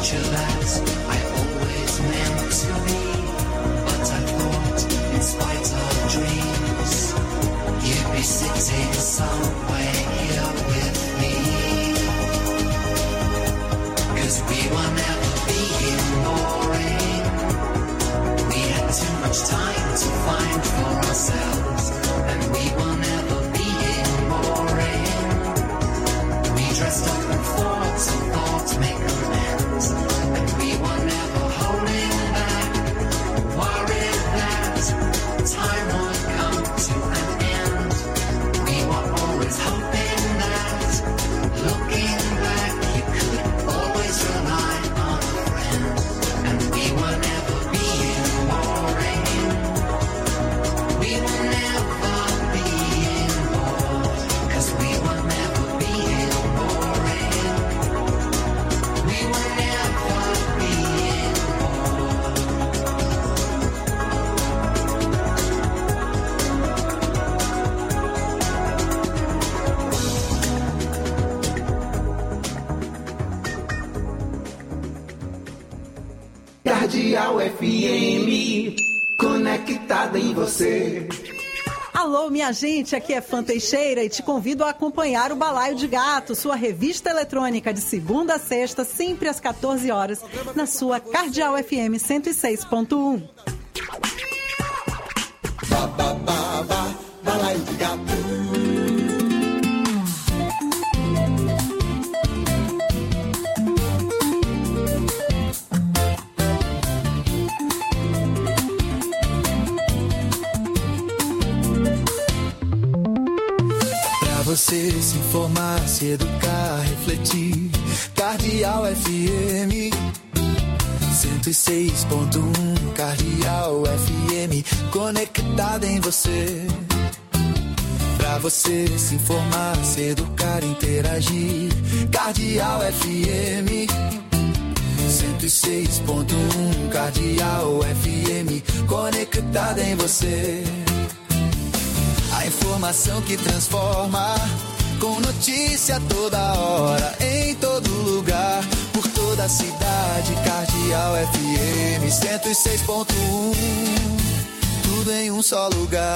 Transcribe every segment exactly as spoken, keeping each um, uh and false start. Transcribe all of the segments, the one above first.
future that I always meant to be. But I thought, in spite of dreams, you'd be sitting somewhere here with me. 'Cause we were never being boring. We had too much time to find for ourselves, and we were never being boring. We dressed up and fought and thought make amends, and we were never holding back, worried that time would come to an end. We were always hoping that, looking back, you could always rely on a friend, and we were never being boring. We were never being bored, 'cause we were never being boring. We were never being Cardeal F M, conectada em você. Alô, minha gente, aqui é Fã Teixeira e te convido a acompanhar o Balaio de Gato, sua revista eletrônica de segunda a sexta, sempre às quatorze horas, na sua Cardeal F M cento e seis ponto um. Ba, ba, ba, ba, Balaio de Gato. Você se informar, se educar, refletir. Cardeal F M cento e seis ponto um. Cardeal F M, conectada em você. Pra você se informar, se educar, interagir. Cardeal F M cento e seis ponto um. Cardeal F M, conectada em você. A informação que transforma, com notícia toda hora, em todo lugar, por toda a cidade. Cardeal F M cento e seis ponto um, tudo em um só lugar.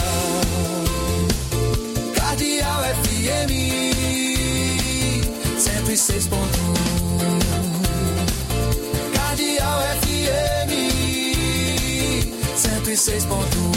Cardeal F M cento e seis ponto um. Cardeal F M cento e seis ponto um.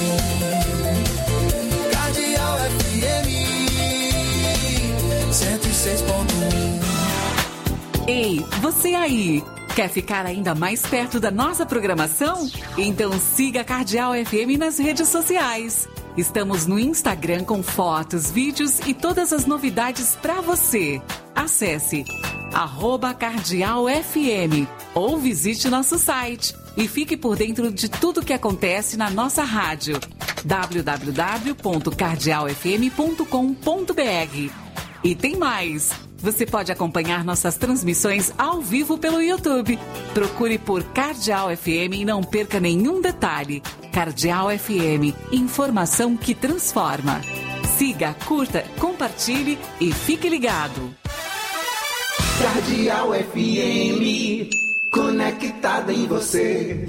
Cardeal F M cento e seis ponto um. Ei, você aí, quer ficar ainda mais perto da nossa programação? Então siga a Cardeal F M nas redes sociais. Estamos no Instagram com fotos, vídeos e todas as novidades para você. Acesse arroba Cardeal F M ou visite nosso site e fique por dentro de tudo que acontece na nossa rádio. w w w ponto cardeal f m ponto com ponto b r. E tem mais! Você pode acompanhar nossas transmissões ao vivo pelo YouTube. Procure por Cardeal F M e não perca nenhum detalhe. Cardeal F M, informação que transforma. Siga, curta, compartilhe e fique ligado. Cardeal F M, conectada em você.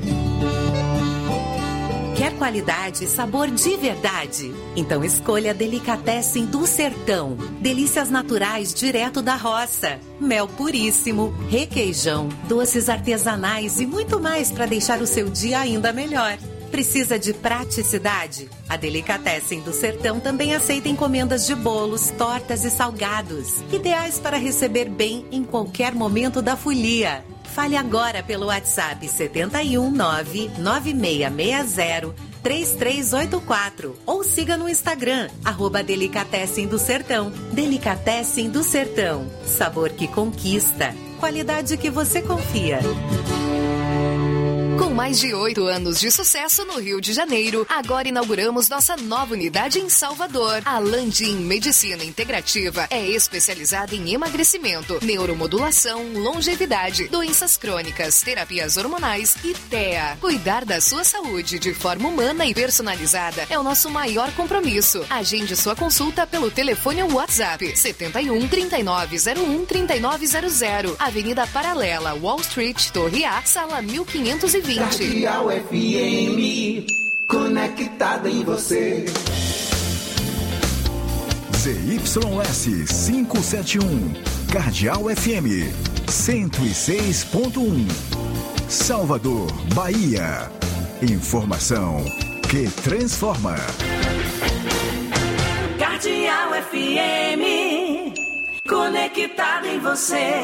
Quer qualidade e sabor de verdade? Então escolha a Delicatessen do Sertão. Delícias naturais direto da roça. Mel puríssimo, requeijão, doces artesanais e muito mais para deixar o seu dia ainda melhor. Precisa de praticidade? A Delicatessen do Sertão também aceita encomendas de bolos, tortas e salgados, ideais para receber bem em qualquer momento da folia. Fale agora pelo WhatsApp sete um nove nove seis seis zero três três oito quatro ou siga no Instagram, arroba Delicatessen do Sertão. Delicatessen do Sertão, sabor que conquista, qualidade que você confia. Com Com mais de oito anos de sucesso no Rio de Janeiro, agora inauguramos nossa nova unidade em Salvador. A Landim Medicina Integrativa é especializada em emagrecimento, neuromodulação, longevidade, doenças crônicas, terapias hormonais e T E A. Cuidar da sua saúde de forma humana e personalizada é o nosso maior compromisso. Agende sua consulta pelo telefone ou WhatsApp setenta e um, trinta e nove zero um, trinta e nove zero zero, Avenida Paralela, Wall Street, Torre A, sala mil quinhentos e vinte. Cardeal F M, conectada em você. Z Y S quinhentos e setenta e um, Cardeal F M, cento e seis ponto um. Salvador, Bahia. Informação que transforma. Cardeal F M, conectada em você.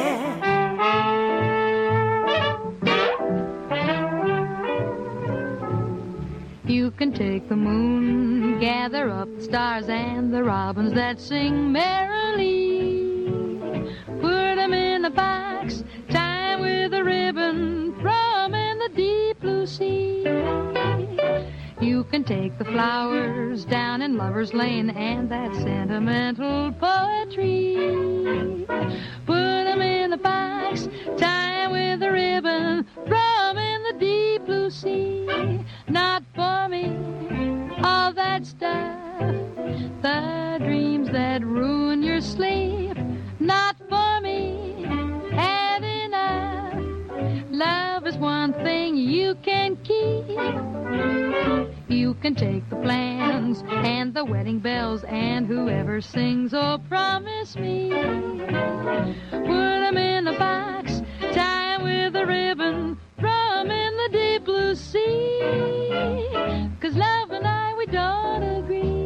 You can take the moon, gather up the stars and the robins that sing merrily. Put them in a box, tie with a ribbon, throw them in the deep blue sea. You can take the flowers down in Lover's Lane and that sentimental poetry. Put them in a box, tie with a ribbon, throw them in the deep blue sea. Not for me, all that stuff, the dreams that ruin your sleep. Not for me, had enough. Love is one thing you can keep. You can take the plans and the wedding bells and whoever sings, oh promise me. Put them in a box, tie with a ribbon, throw them in the deep blue sea. 'Cause love and I, we don't agree.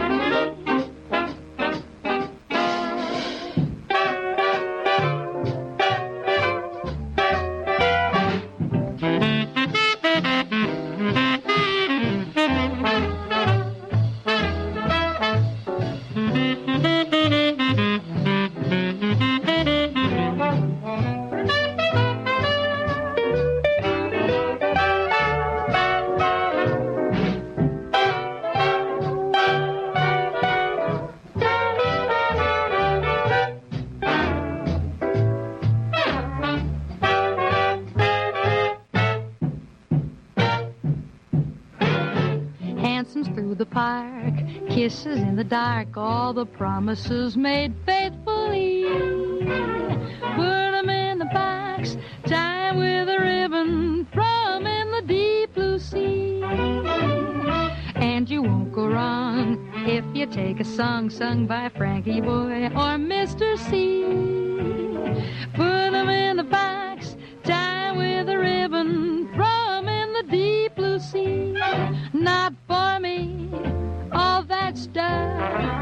Kisses in the dark, all the promises made faithfully. Put them in the box, tie with a ribbon, throw them in the deep blue sea. And you won't go wrong if you take a song sung by Frankie Boy or Mister C. Put them in the box, tie with a ribbon, throw them in the deep blue sea. Not for me, all that stuff.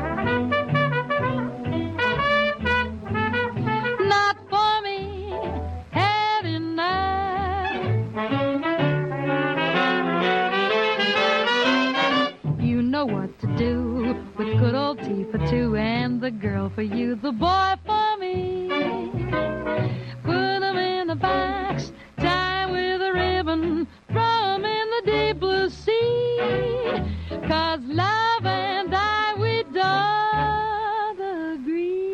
Not for me, had enough. You know what to do with good old tea for two and the girl for you, the boy for me. Put them in a box, tie with a ribbon, throw them in the deep blue sea. 'Cause love and I, we don't agree.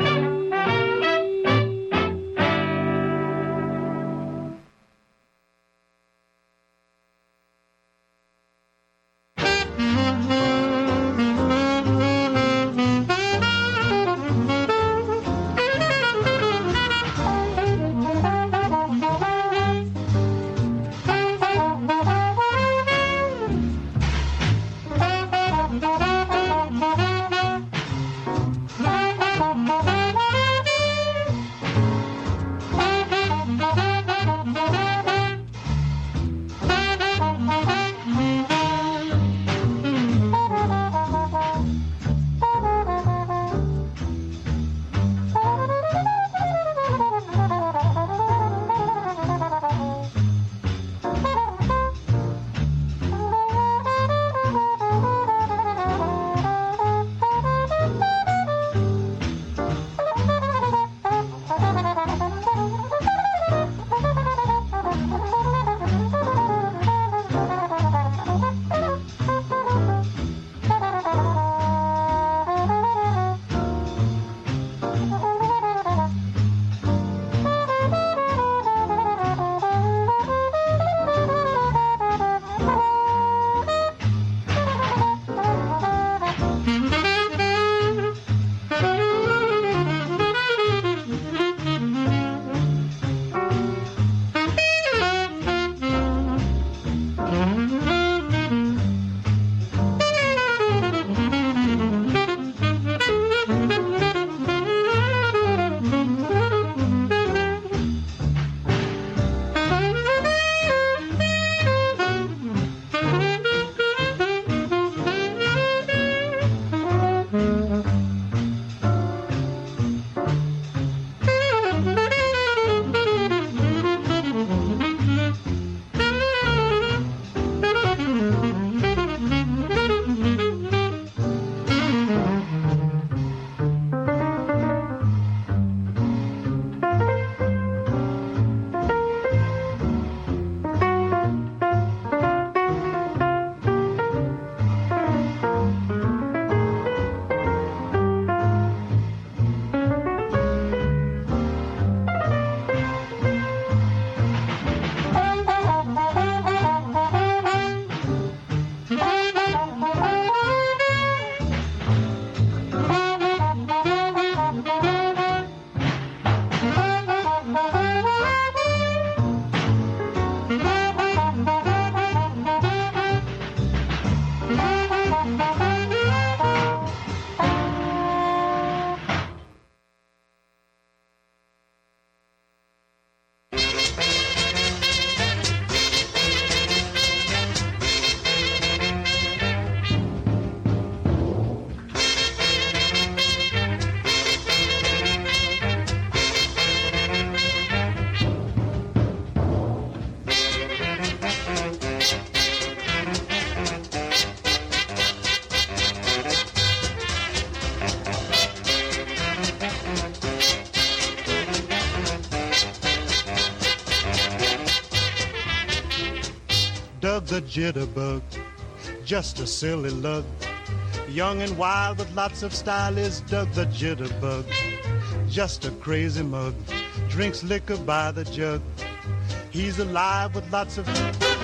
Doug the jitterbug, just a silly lug. Young and wild with lots of style is Doug the jitterbug, just a crazy mug. Drinks liquor by the jug. He's alive with lots of...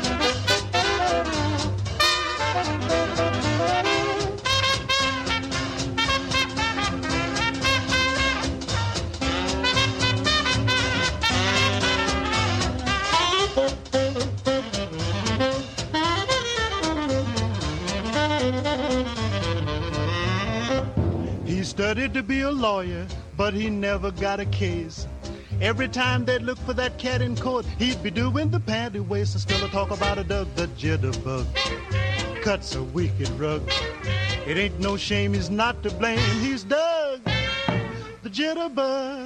He studied to be a lawyer, but he never got a case. Every time they'd look for that cat in court, he'd be doing the panty waist. And still a talk about a Doug the jitterbug. Cuts a wicked rug. It ain't no shame he's not to blame. He's Doug the jitterbug.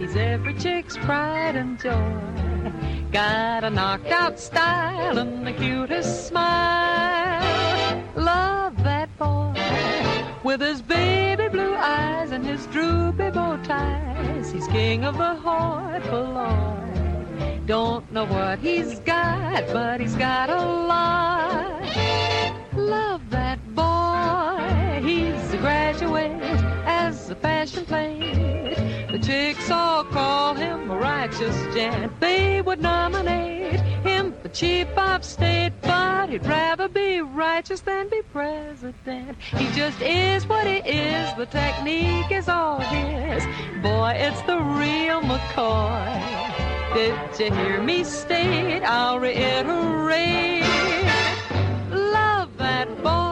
He's every chick's pride and joy. Got a knocked out style and the cutest smile. Love that boy with his baby blue eyes and his droopy bow ties. He's king of the hoi polloi. Don't know what he's got, but he's got a lot. Love that boy. He's a graduate as a fashion plate. The chicks all call him a righteous gent. They would nominate him for chief of state, but he'd rather be righteous than be president. He just is what he is. The technique is all his. Boy, it's the real McCoy. Did you hear me state? I'll reiterate. Love that boy.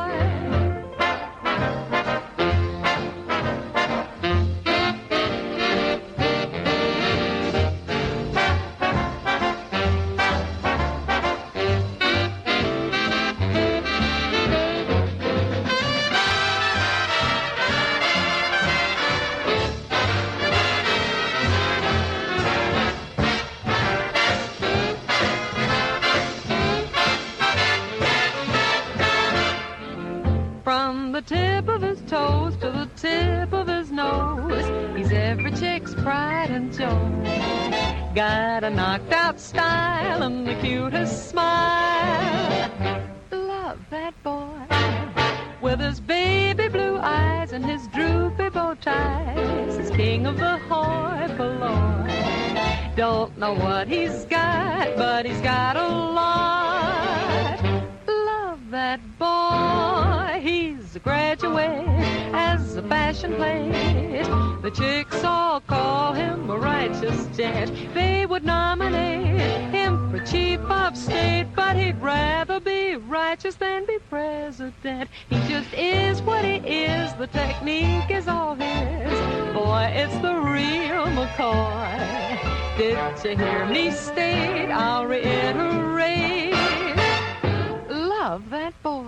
Tip of his toes to the tip of his nose, he's every chick's pride and joy. Got a knocked out style and the cutest smile. Love that boy with his baby blue eyes and his droopy bow ties. He's king of the hoi polloi. Don't know what he's got, but he's got a lot. Love that boy. He's a graduate as a fashion plate. The chicks all call him a righteous gent. They would nominate him for chief of state, but he'd rather be righteous than be president. He just is what he is. The technique is all his. Boy, it's the real McCoy. Did you hear me state? I'll reiterate. Love that boy.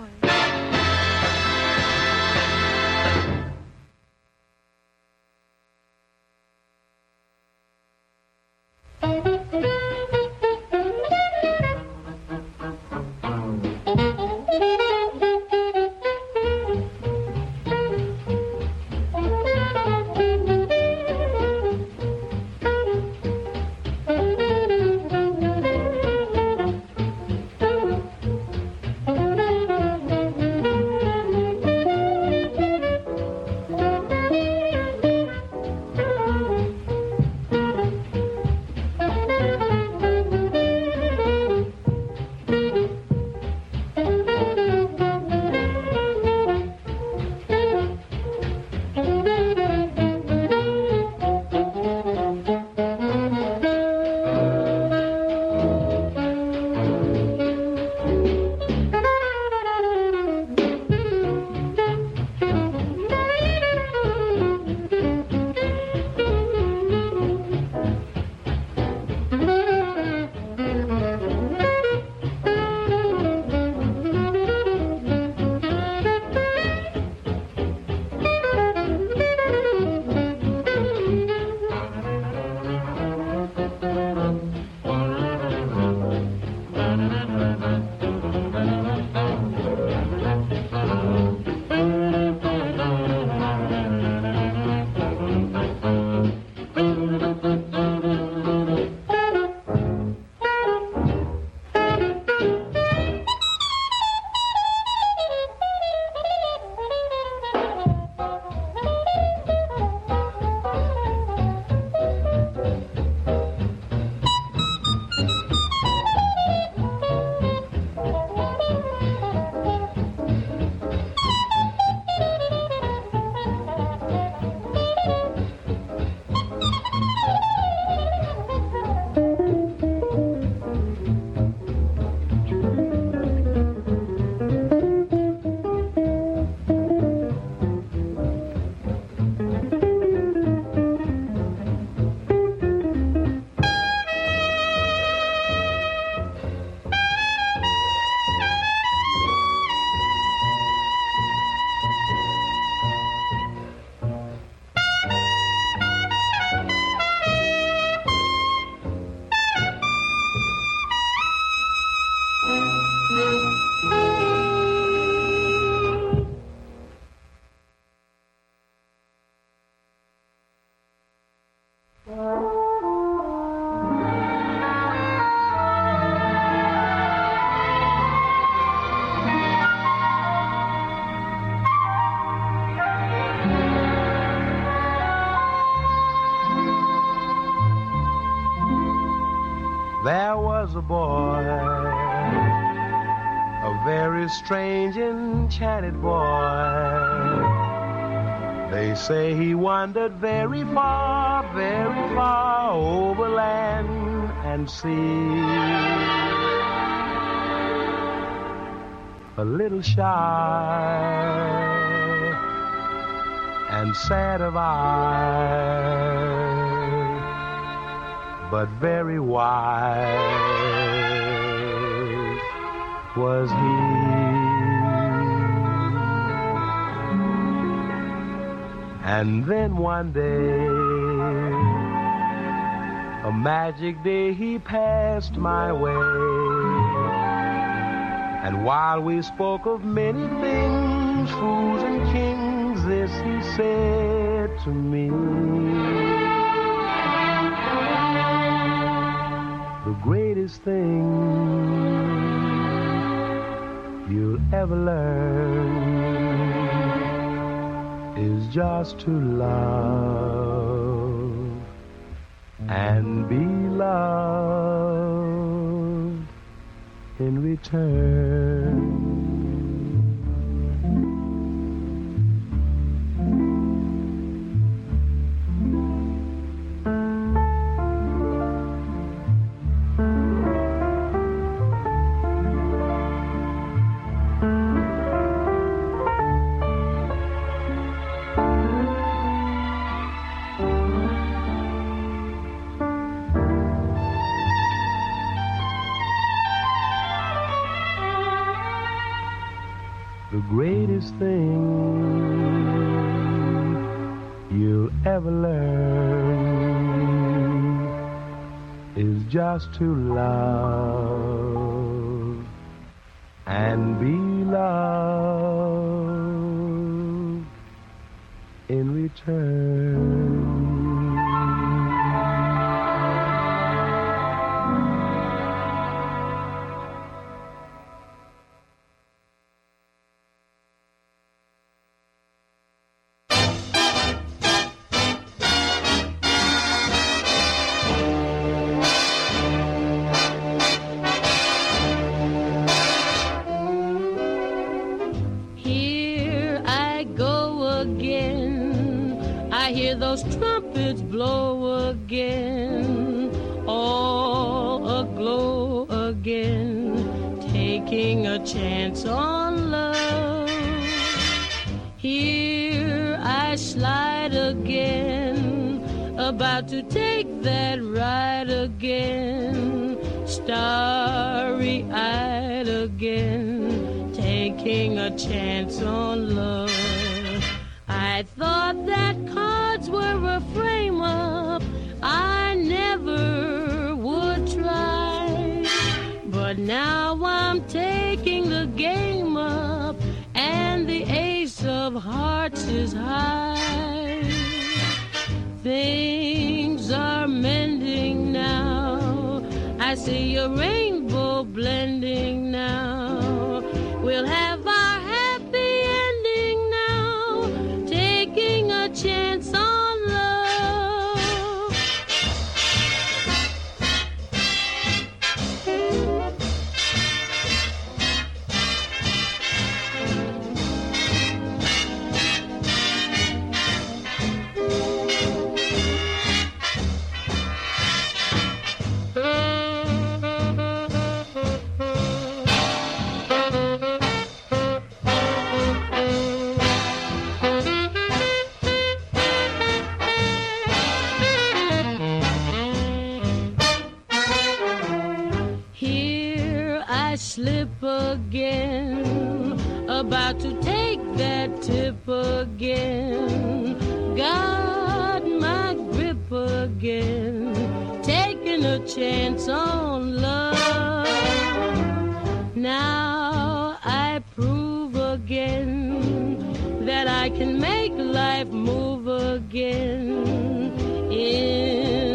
There was a boy, a very strange, enchanted boy. They say he wandered very far, very far over land and sea. A little shy and sad of eye, but very wise was he. And then one day, a magic day, he passed my way. And while we spoke of many things, fools and kings, this he said to me: the greatest thing you'll ever learn is just to love and be loved in return. The greatest thing you'll ever learn is just to love and be loved in return. Those trumpets blow again, all aglow again, taking a chance on love. Here I slide again, about to take that ride again, starry-eyed again, taking a chance on love. I thought that cards were a frame-up I never would try, but now I'm taking the game up, and the ace of hearts is high. Things are mending now, I see a rainbow blending now. We'll have our happy ending now, taking a chance on love. Slip again, about to take that tip again, got my grip again, taking a chance on love. Now I prove again that I can make life move again in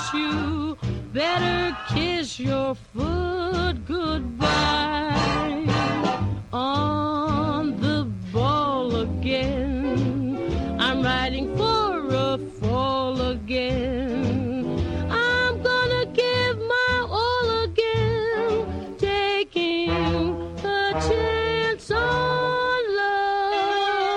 kiss you, better kiss your foot goodbye. On the ball again, I'm riding for a fall again. I'm gonna give my all again, taking a chance on love.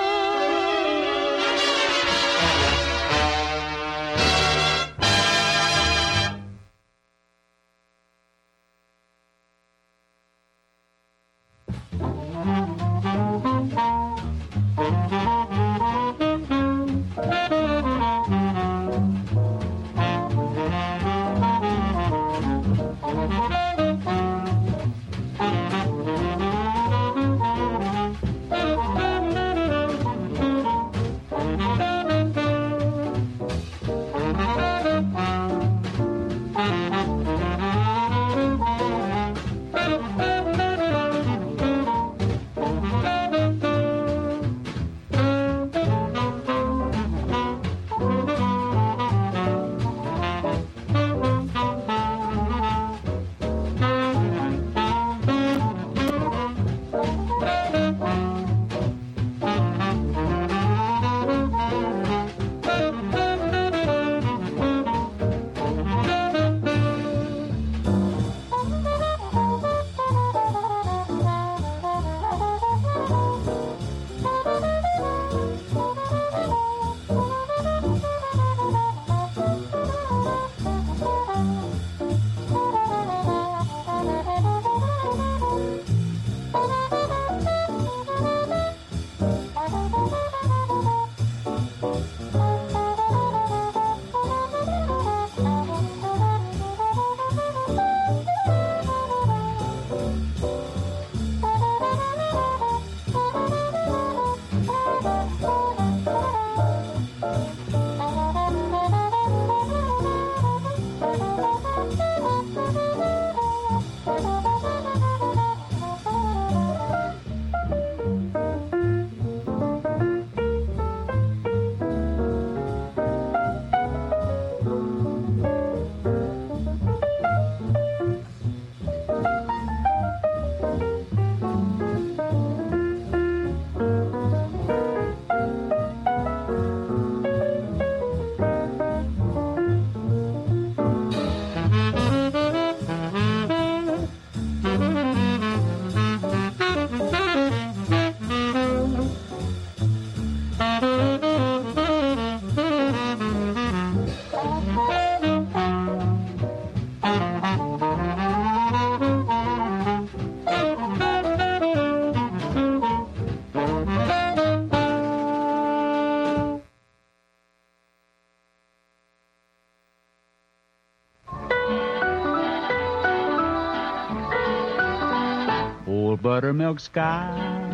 Buttermilk sky,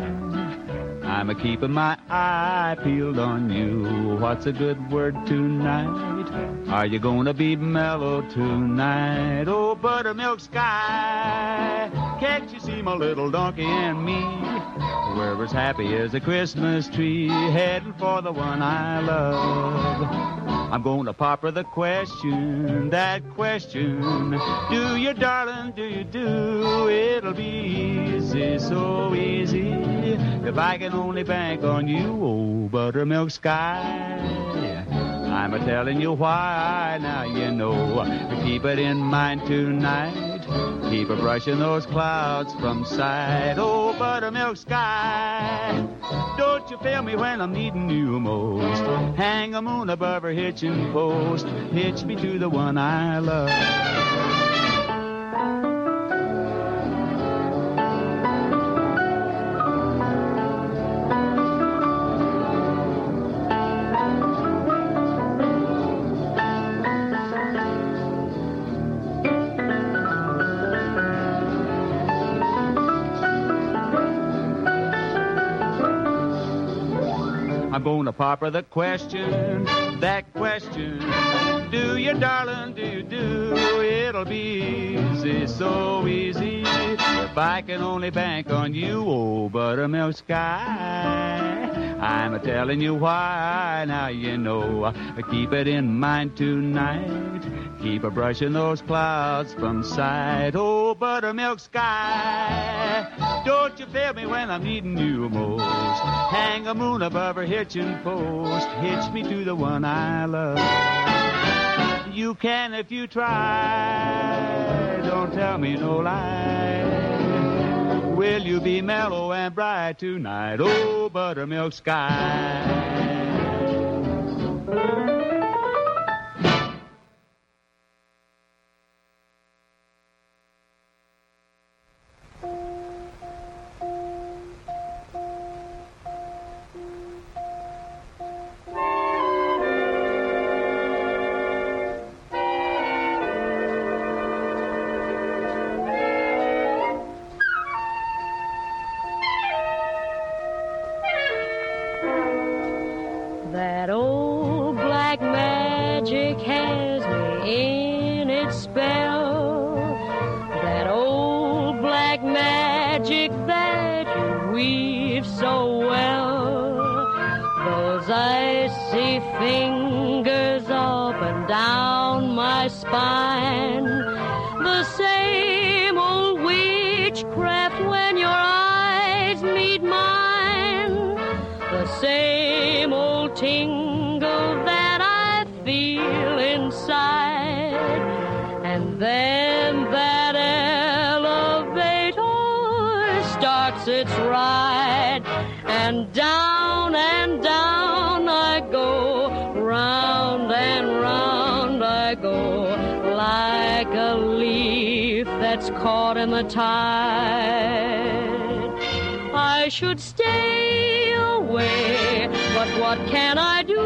I'm a keeping my eye peeled on you. What's a good word tonight? Are you gonna be mellow tonight? Oh, buttermilk sky, can't you see my little donkey and me? We're as happy as a Christmas tree, heading for the one I love. I'm gonna pop her the question, that question. Do you, darling, do you do? It'll be easy, so easy, if I can only bank on you, oh, buttermilk sky. I'm a-telling you why, now you know. Keep it in mind tonight. Keep a brushing those clouds from sight. Oh, buttermilk sky, don't you feel me when I'm needing you most? Hang a moon above her hitching post. Hitch me to the one I love. I'm gonna pop her the question, that question. Do you, darling, do you do? It'll be easy, so easy, if I can only bank on you, oh, buttermilk sky. I'm a telling you why, now you know. Keep it in mind tonight. Keep a brushing those clouds from sight. Oh, buttermilk sky, don't you fail me when I'm needing you most. Hang a moon above her hitching post. Hitch me to the one I love. You can if you try. Don't tell me no lie. Will you be mellow and bright tonight? Oh, buttermilk sky. That old black magic has me in its spell. That old black magic that you weave so well. Those icy fingers up and down my spine. The same old witchcraft when your eyes meet mine. The same old tingle that I feel inside. And then that elevator starts its ride. And down and down I go, round and round I go, like a leaf that's caught in the tide. I should stay away, but what can I do?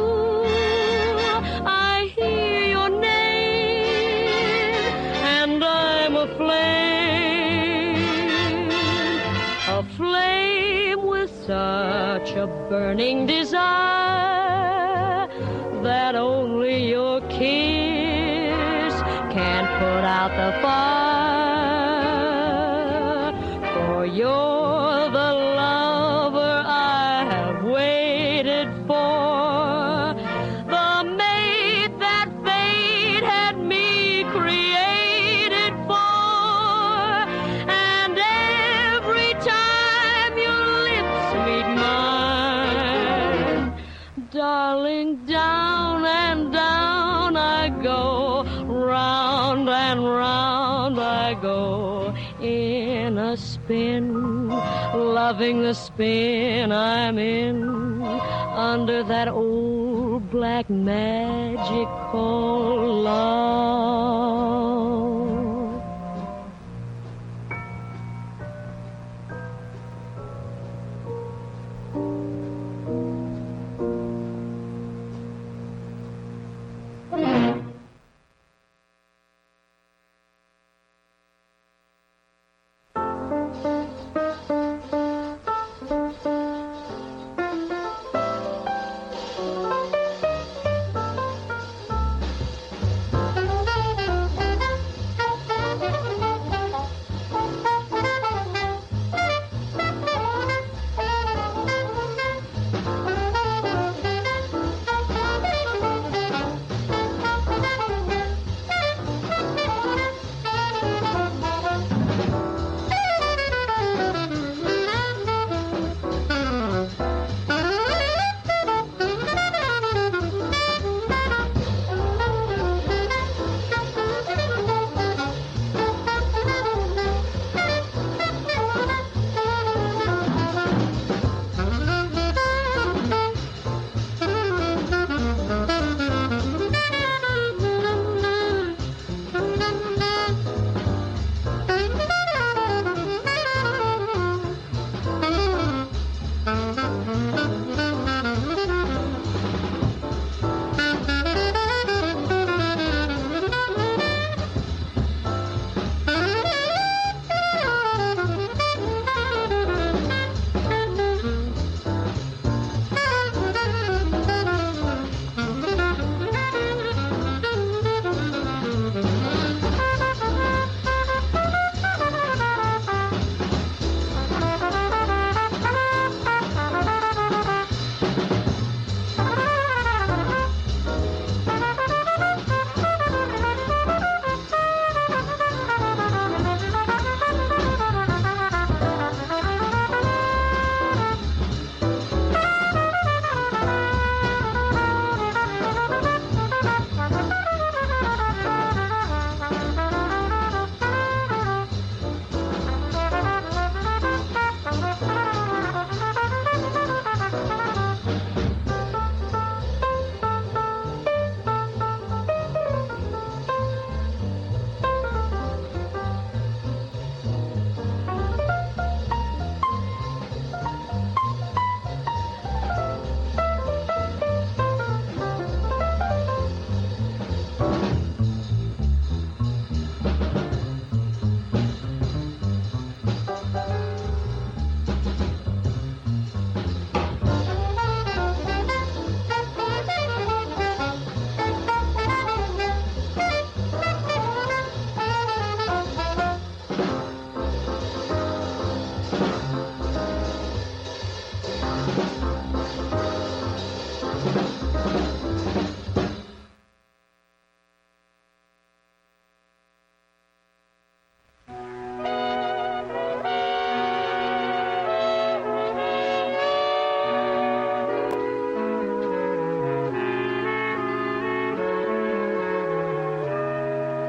I hear your name, and I'm aflame, aflame with such a burning desire that only your kiss can put out the fire. For you're the lover I have waited for, the mate that fate had me created for. And every time your lips meet mine, darling, down and down I go, round and round I go, in a spin, loving the spin I'm in, under that old black magic called love.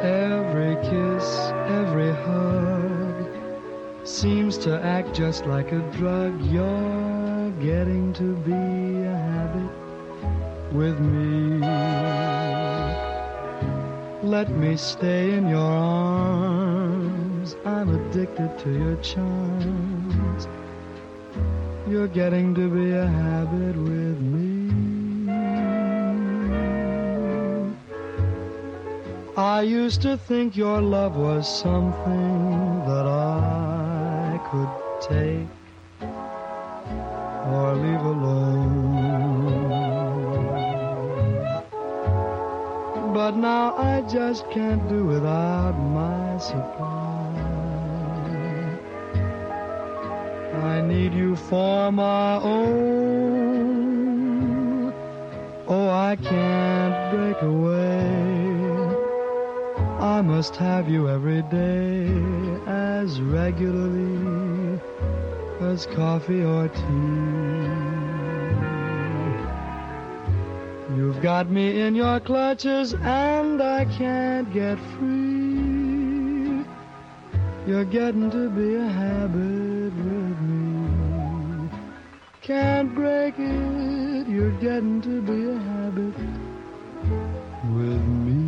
Every kiss, every hug seems to act just like a drug. You're getting to be a habit with me. Let me stay in your arms. I'm addicted to your charms. You're getting to be a habit with me. I used to think your love was something that I could take or leave alone. But now I just can't do without my supply. I need you for my own. Oh, I can't break away. I must have you every day, as regularly as coffee or tea. You've got me in your clutches and I can't get free. You're getting to be a habit with me. Can't break it, you're getting to be a habit with me.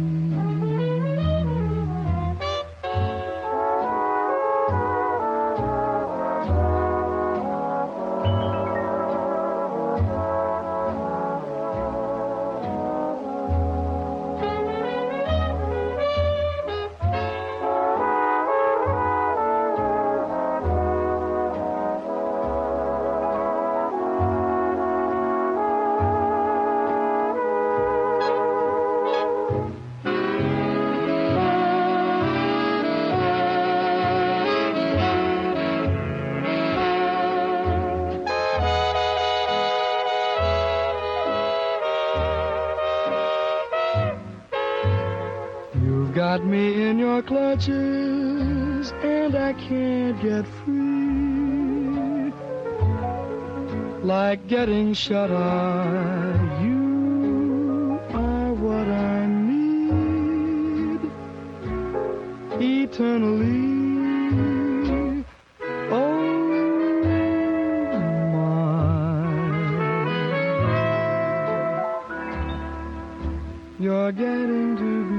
Got me in your clutches and I can't get free. Like getting shut eye, you are what I need eternally. Oh my, you're getting to be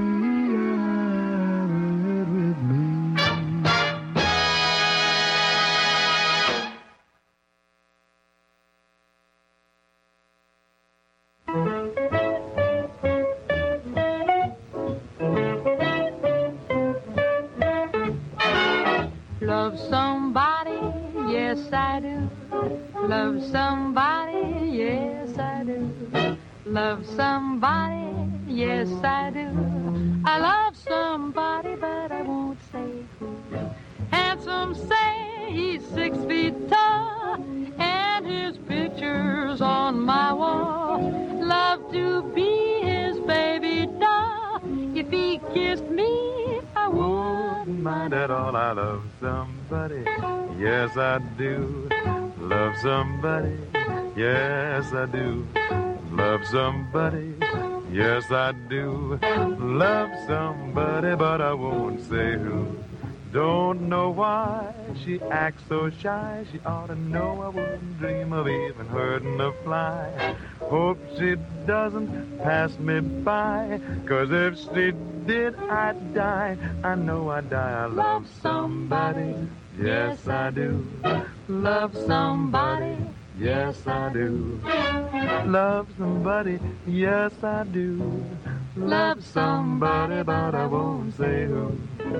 Love somebody, yes I do. Love somebody, yes I do. Love somebody, yes I do. I love somebody, but I won't say who. Handsome say he's six feet tall, and his picture's on my wall. Love to be his baby doll. If he kissed me, I wouldn't mind at all. I love somebody, yes I do. Love somebody, yes I do. Love somebody, yes I do. Love somebody, but I won't say who. Don't know why she acts so shy. She ought to know I wouldn't dream of even hurting a fly. Hope she doesn't pass me by, 'cause if she did, I'd die. I know I'd die. I love somebody, yes I do. Love somebody, yes I do. Love somebody, yes I do. Love somebody, but I won't say who.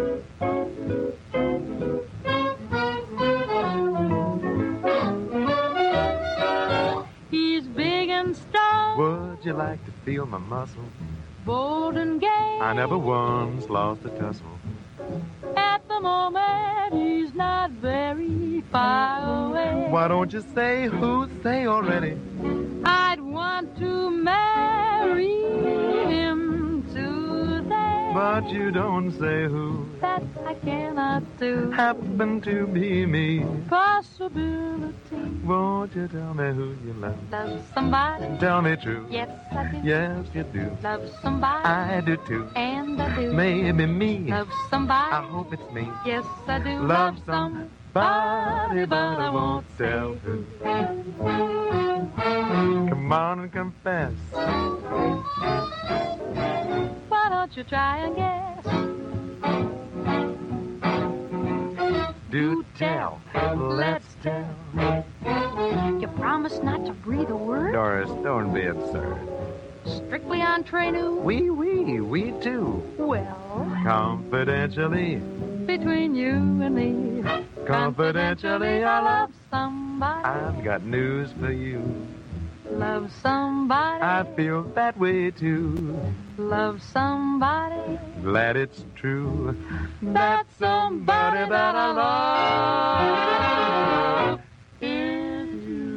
He's big and strong. Would you like to feel my muscle? Bold and gay. I never once lost a tussle. At the moment, he's not very far away. Why don't you say who? Say already. I'd want to marry him today. But but you don't say who. That I cannot do. Happen to be me. Possibility. Won't you tell me who you love? Love somebody. Tell me true. Yes, I do. Yes, you do. Love somebody. I do too. And I do. Maybe me. Love somebody. I hope it's me. Yes, I do. Love Love somebody, somebody, but I won't tell who. Come on and confess. Why don't you try and guess? Do tell. Let's tell. You promise not to breathe a word? Doris, don't be absurd. Strictly entre nous? We, we, we too. Well, Confidentially. between you and me. Confidentially, I love somebody. I've got news for you. Love somebody. I feel that way too. Love somebody. Glad it's true. That's somebody that I love. Is you.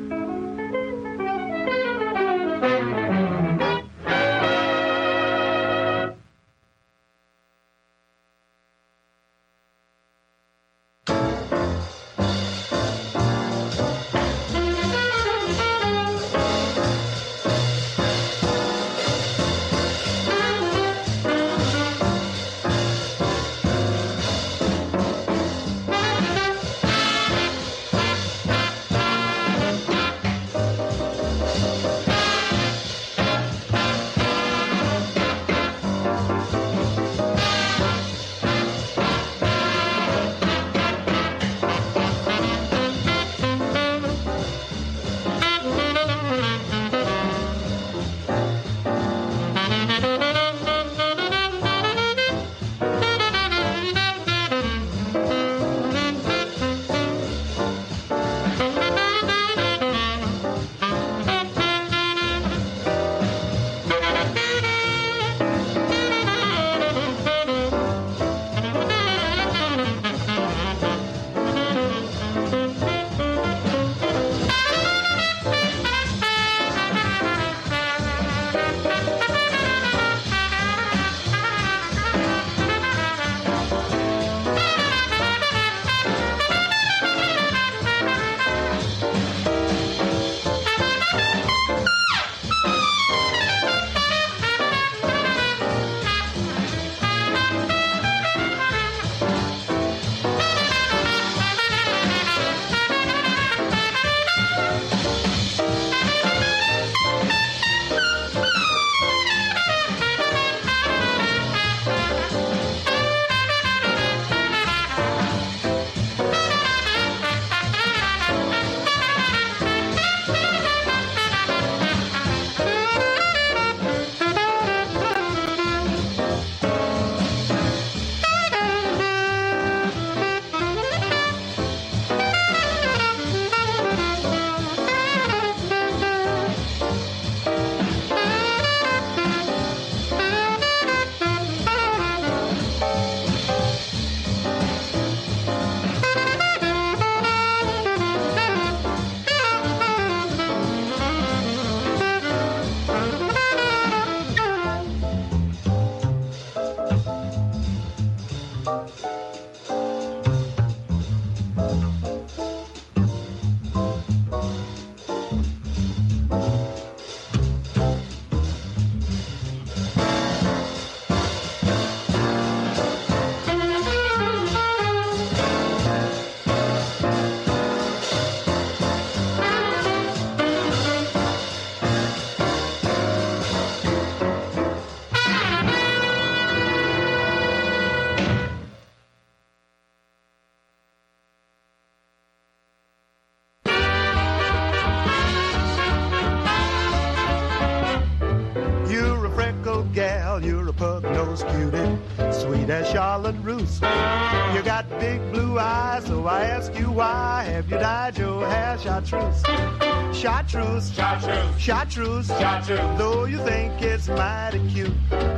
pug-nosed cutie, sweet as Charlotte Russe. You got big blue eyes, so I ask you why have you dyed your hair chartreuse? Chartreuse, chartreuse, chartreuse, chartreuse. Though you think it's mighty cute,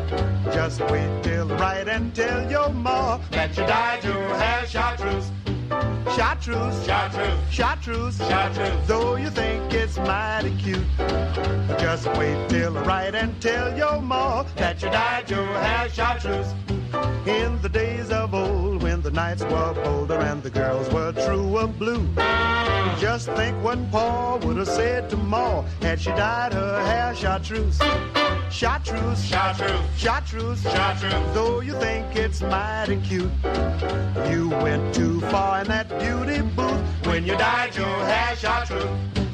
just wait till I write and tell your ma that you dyed your hair chartreuse. Chartreuse, chartreuse, chartreuse, chartreuse. Though you think it's mighty cute, just wait till I write and tell your ma that you dyed your hair chartreuse. In the days of old, when the nights were bolder and the girls were true of blue. Just think what Pa would have said to Ma had she dyed her hair chartreuse. Chartreuse, chartreuse, chartreuse, chartreuse. Though you think it's mighty cute, you went too far in that beauty booth when you dyed your hair chartreuse.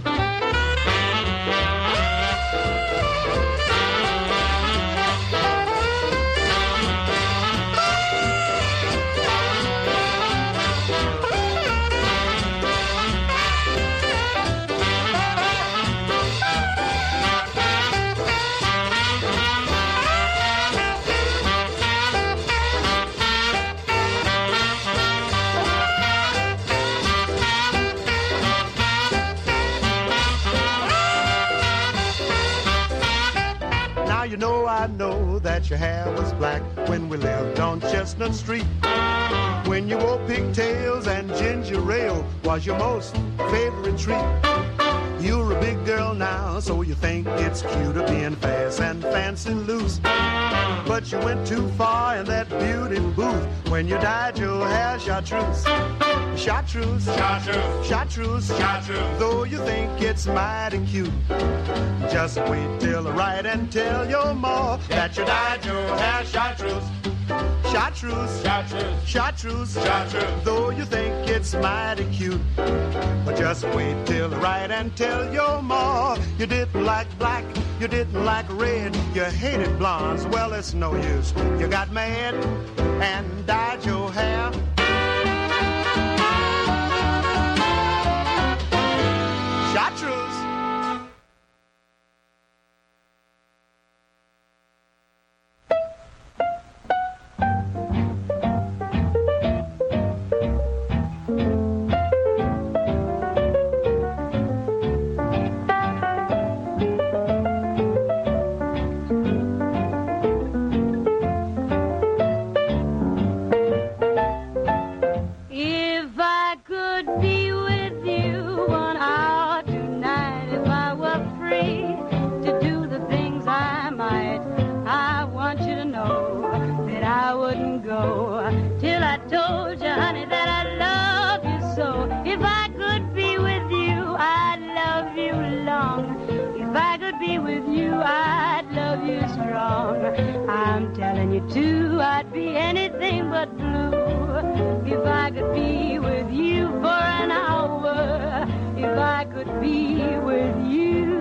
You know I know that your hair was black when we lived on Chestnut Street. When you wore pigtails and ginger ale was your most favorite treat. You're a big girl now, so you think it's cuter being fast and fancy loose. But you went too far in that beauty booth when you dyed your hair chartreuse. Chartreuse, chartreuse, chartreuse, chartreuse. Though you think it's mighty cute, just wait till I write and tell your ma that you dyed your hair chartreuse. Chartreuse, chartreuse, chartreuse, chartreuse. Though you think it's mighty cute, but just wait till I write and tell your ma you didn't like black, you didn't like red, you hated blondes. Well, it's no use. You got mad and dyed your hair. Chartreuse. I'm telling you too, I'd be anything but blue if I could be with you for an hour. If I could be with you.